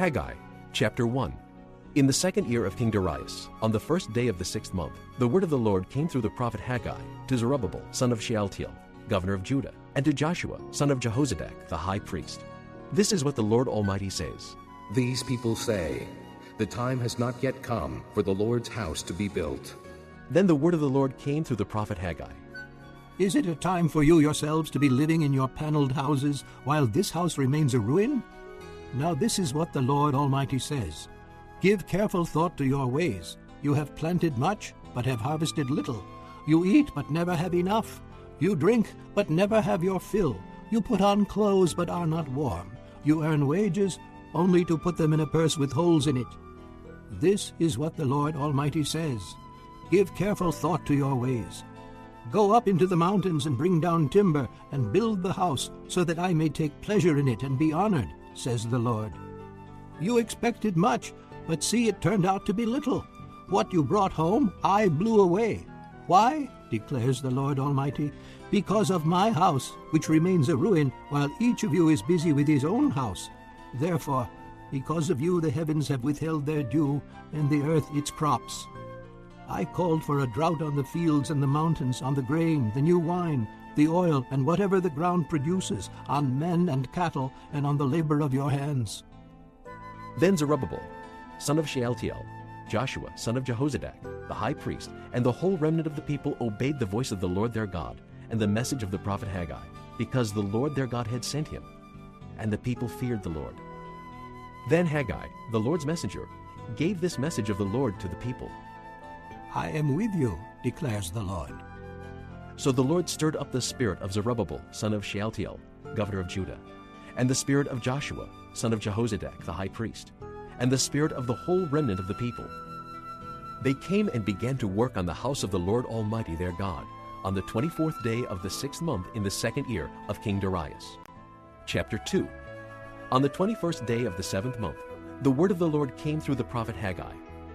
Haggai, chapter 1. In the 2nd year of King Darius, on the 1st day of the 6th month, the word of the Lord came through the prophet Haggai to Zerubbabel, son of Shealtiel, governor of Judah, and to Joshua, son of Jehozadak, the high priest. This is what the Lord Almighty says. These people say, "The time has not yet come for the Lord's house to be built." Then the word of the Lord came through the prophet Haggai. Is it a time for you yourselves to be living in your paneled houses while this house remains a ruin? Now this is what the Lord Almighty says. Give careful thought to your ways. You have planted much, but have harvested little. You eat, but never have enough. You drink, but never have your fill. You put on clothes, but are not warm. You earn wages, only to put them in a purse with holes in it. This is what the Lord Almighty says. Give careful thought to your ways. Go up into the mountains and bring down timber and build the house, so that I may take pleasure in it and be honored, says the Lord. You expected much, but see, it turned out to be little. What you brought home, I blew away. Why? Declares the Lord Almighty. Because of my house, which remains a ruin, while each of you is busy with his own house. Therefore, because of you the heavens have withheld their dew, and the earth its crops. I called for a drought on the fields and the mountains, on the grain, the new wine, the oil, and whatever the ground produces, on men and cattle, and on the labor of your hands. Then Zerubbabel, son of Shealtiel, Joshua, son of Jehozadak, the high priest, and the whole remnant of the people obeyed the voice of the Lord their God and the message of the prophet Haggai, because the Lord their God had sent him. And the people feared the Lord. Then Haggai, the Lord's messenger, gave this message of the Lord to the people. I am with you, declares the Lord. So the Lord stirred up the spirit of Zerubbabel, son of Shealtiel, governor of Judah, and the spirit of Joshua, son of Jehozadak, the high priest, and the spirit of the whole remnant of the people. They came and began to work on the house of the Lord Almighty their God, on the 24th day of the 6th month in the 2nd year of King Darius. Chapter 2. On the 21st day of the 7th month, the word of the Lord came through the prophet Haggai.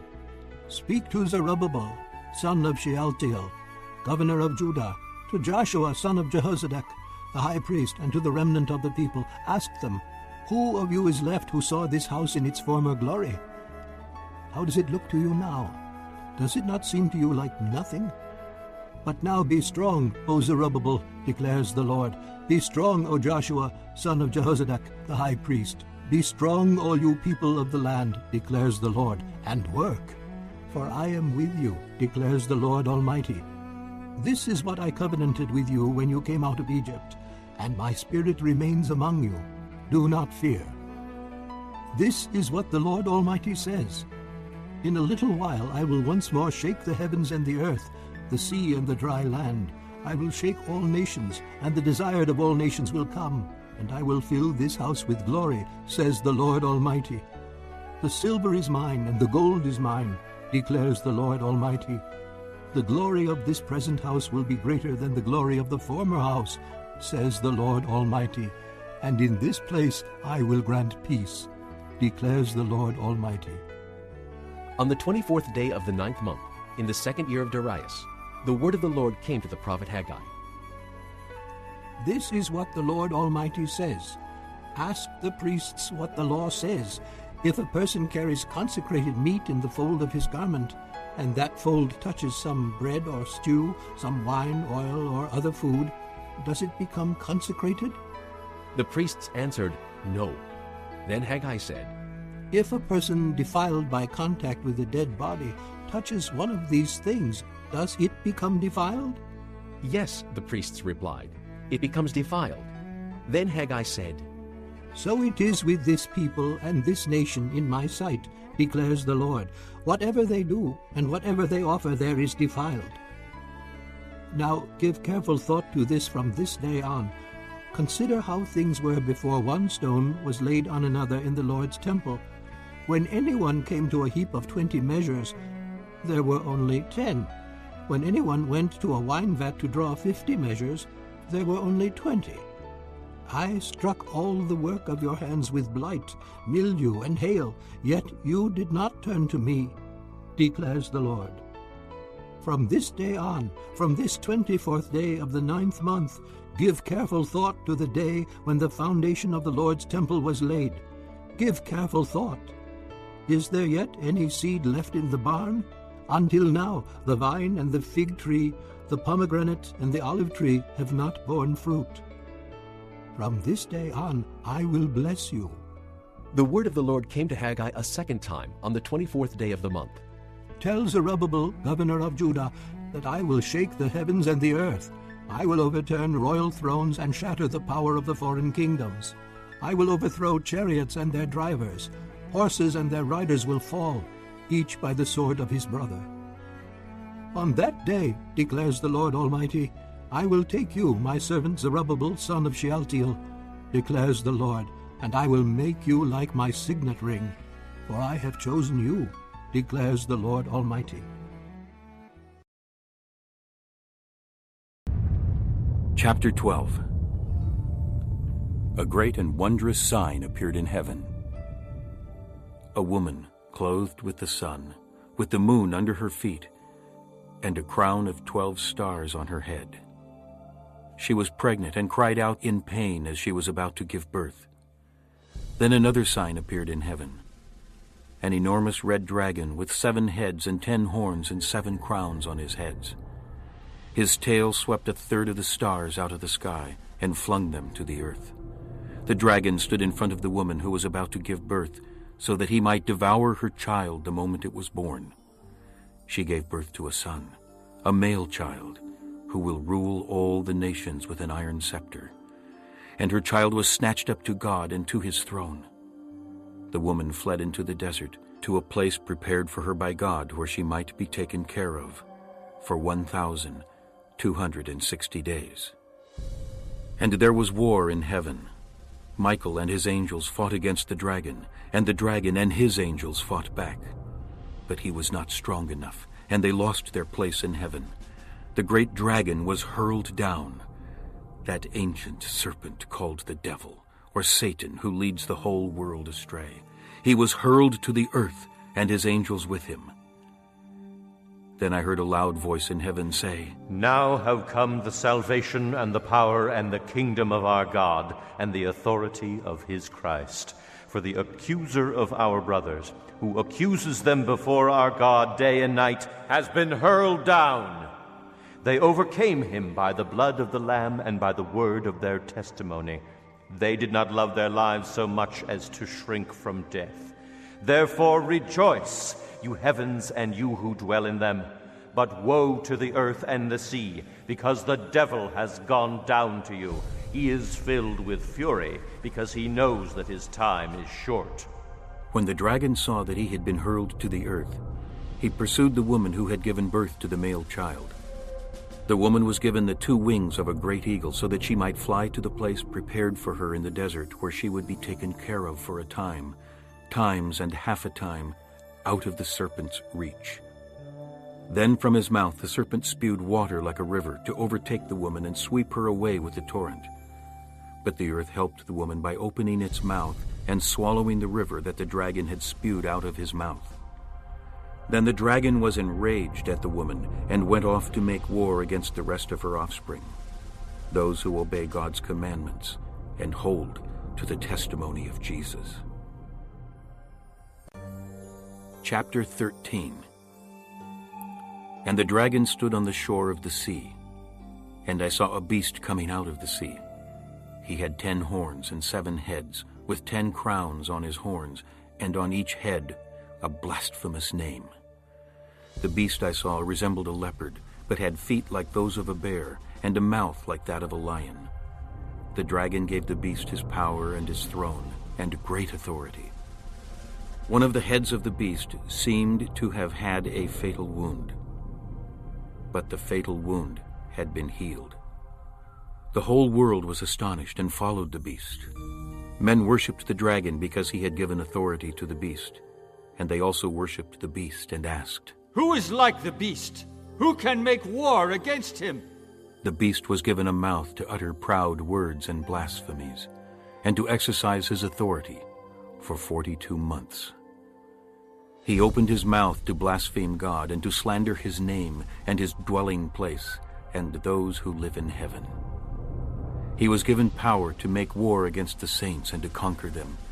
Speak to Zerubbabel, son of Shealtiel, governor of Judah, to Joshua, son of Jehozadak, the high priest, and to the remnant of the people. Ask them, who of you is left who saw this house in its former glory? How does it look to you now? Does it not seem to you like nothing? But now be strong, O Zerubbabel, declares the Lord. Be strong, O Joshua, son of Jehozadak, the high priest. Be strong, all you people of the land, declares the Lord, and work. For I am with you, declares the Lord Almighty. This is what I covenanted with you when you came out of Egypt, and my spirit remains among you. Do not fear. This is what the Lord Almighty says. In a little while I will once more shake the heavens and the earth, the sea and the dry land. I will shake all nations, and the desired of all nations will come, and I will fill this house with glory, says the Lord Almighty. The silver is mine, and the gold is mine, declares the Lord Almighty. The glory of this present house will be greater than the glory of the former house, says the Lord Almighty. And in this place I will grant peace, declares the Lord Almighty. On the 24th day of the 9th month, in the 2nd year of Darius, the word of the Lord came to the prophet Haggai. This is what the Lord Almighty says. Ask the priests what the law says. If a person carries consecrated meat in the fold of his garment, and that fold touches some bread or stew, some wine, oil, or other food, does it become consecrated? The priests answered, No. Then Haggai said, If a person defiled by contact with a dead body touches one of these things, does it become defiled? Yes, the priests replied, it becomes defiled. Then Haggai said, So it is with this people and this nation in my sight, declares the Lord. Whatever they do and whatever they offer there is defiled. Now give careful thought to this from this day on. Consider how things were before one stone was laid on another in the Lord's temple. When anyone came to a heap of 20 measures, there were only 10. When anyone went to a wine vat to draw 50 measures, there were only 20. I struck all the work of your hands with blight, mildew, and hail, yet you did not turn to me, declares the Lord. From this day on, from this 24th day of the 9th month, give careful thought to the day when the foundation of the Lord's temple was laid. Give careful thought. Is there yet any seed left in the barn? Until now the vine and the fig tree, the pomegranate and the olive tree have not borne fruit. From this day on I will bless you." The word of the Lord came to Haggai a second time on the 24th day of the month. "Tell Zerubbabel, governor of Judah, that I will shake the heavens and the earth. I will overturn royal thrones and shatter the power of the foreign kingdoms. I will overthrow chariots and their drivers. Horses and their riders will fall, each by the sword of his brother. On that day, declares the Lord Almighty, I will take you, my servant Zerubbabel, son of Shealtiel, declares the Lord, and I will make you like my signet ring, for I have chosen you, declares the Lord Almighty." Chapter 12. A great and wondrous sign appeared in heaven. A woman clothed with the sun, with the moon under her feet, and a crown of 12 stars on her head. She was pregnant and cried out in pain as she was about to give birth. Then another sign appeared in heaven. An enormous red dragon with 7 heads and 10 horns and 7 crowns on his heads. His tail swept 1/3 of the stars out of the sky and flung them to the earth. The dragon stood in front of the woman who was about to give birth, so that he might devour her child the moment it was born. She gave birth to a son, a male child, who will rule all the nations with an iron scepter. And her child was snatched up to God and to his throne. The woman fled into the desert, to a place prepared for her by God, where she might be taken care of, for 1,260 days. And there was war in heaven. Michael and his angels fought against the dragon, and the dragon and his angels fought back. But he was not strong enough, and they lost their place in heaven. The great dragon was hurled down, that ancient serpent called the devil, or Satan, who leads the whole world astray. He was hurled to the earth, and his angels with him. Then I heard a loud voice in heaven say, "Now have come the salvation and the power and the kingdom of our God and the authority of his Christ. For the accuser of our brothers, who accuses them before our God day and night, has been hurled down. They overcame him by the blood of the Lamb and by the word of their testimony. They did not love their lives so much as to shrink from death. Therefore rejoice, you heavens and you who dwell in them. But woe to the earth and the sea, because the devil has gone down to you. He is filled with fury, because he knows that his time is short." When the dragon saw that he had been hurled to the earth, he pursued the woman who had given birth to the male child. The woman was given the 2 wings of a great eagle, so that she might fly to the place prepared for her in the desert, where she would be taken care of for a time, times and half a time, out of the serpent's reach. Then from his mouth the serpent spewed water like a river, to overtake the woman and sweep her away with the torrent. But the earth helped the woman by opening its mouth and swallowing the river that the dragon had spewed out of his mouth. Then the dragon was enraged at the woman and went off to make war against the rest of her offspring, those who obey God's commandments and hold to the testimony of Jesus. Chapter 13. And the dragon stood on the shore of the sea, and I saw a beast coming out of the sea. He had 10 horns and 7 heads, with 10 crowns on his horns, and on each head a blasphemous name. The beast I saw resembled a leopard, but had feet like those of a bear, and a mouth like that of a lion. The dragon gave the beast his power and his throne, and great authority. One of the heads of the beast seemed to have had a fatal wound, but the fatal wound had been healed. The whole world was astonished and followed the beast. Men worshipped the dragon because he had given authority to the beast, and they also worshipped the beast and asked, "Who is like the beast? Who can make war against him?" The beast was given a mouth to utter proud words and blasphemies, and to exercise his authority for 42 months. He opened his mouth to blaspheme God and to slander his name and his dwelling place and those who live in heaven. He was given power to make war against the saints and to conquer them,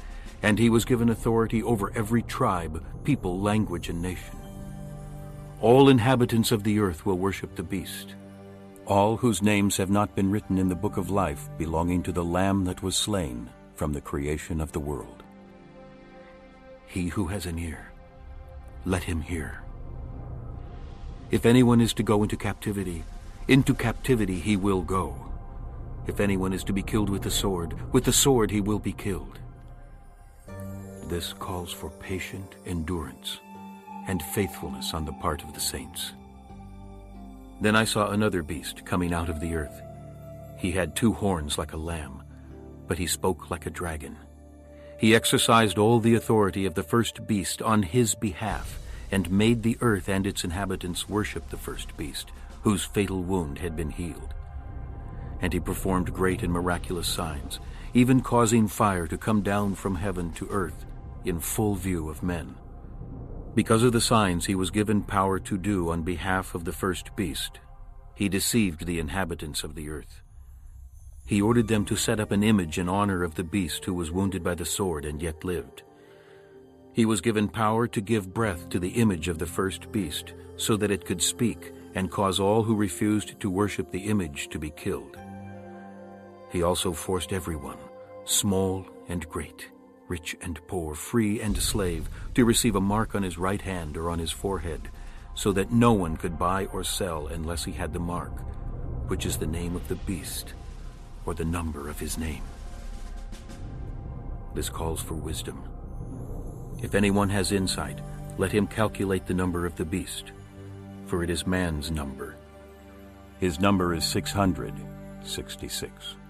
and he was given authority over every tribe, people, language, and nation. All inhabitants of the earth will worship the beast, all whose names have not been written in the book of life belonging to the Lamb that was slain from the creation of the world. He who has an ear, let him hear. If anyone is to go into captivity he will go. If anyone is to be killed with the sword he will be killed. This calls for patient endurance and faithfulness on the part of the saints. Then I saw another beast coming out of the earth. He had 2 horns like a lamb, but he spoke like a dragon. He exercised all the authority of the first beast on his behalf, and made the earth and its inhabitants worship the first beast, whose fatal wound had been healed. And he performed great and miraculous signs, even causing fire to come down from heaven to earth in full view of men. Because of the signs he was given power to do on behalf of the first beast, he deceived the inhabitants of the earth. He ordered them to set up an image in honor of the beast who was wounded by the sword and yet lived. He was given power to give breath to the image of the first beast, so that it could speak and cause all who refused to worship the image to be killed. He also forced everyone, small and great, rich and poor, free and slave, to receive a mark on his right hand or on his forehead, so that no one could buy or sell unless he had the mark, which is the name of the beast, or the number of his name. This calls for wisdom. If anyone has insight, let him calculate the number of the beast, for it is man's number. His number is 666.